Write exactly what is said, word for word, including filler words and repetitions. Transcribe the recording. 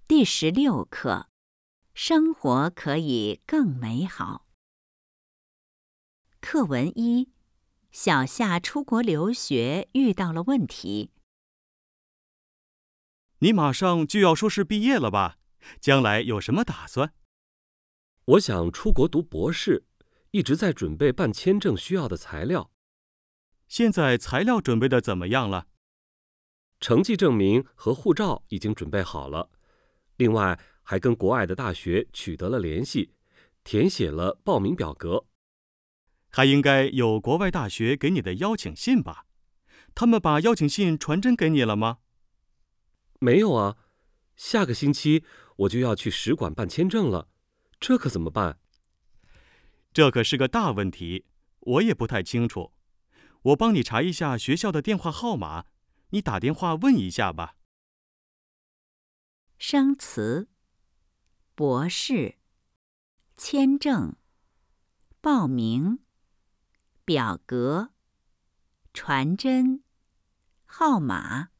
第十六课：生活可以更美好。课文一：小夏出国留学遇到了问题。 你马上就要硕士毕业了吧？将来有什么打算？ 我想出国读博士，一直在准备办签证需要的材料。 现在材料准备的怎么样了？ 成绩证明和护照已经准备好了，另外还跟国外的大学取得了联系，填写了报名表格。 还应该有国外大学给你的邀请信吧？他们把邀请信传真给你了吗？ 没有啊，下个星期我就要去使馆办签证了，这可怎么办？ 这可是个大问题，我也不太清楚。我帮你查一下学校的电话号码，你打电话问一下吧。 生词：博士、签证、报名、表格、传真、号码。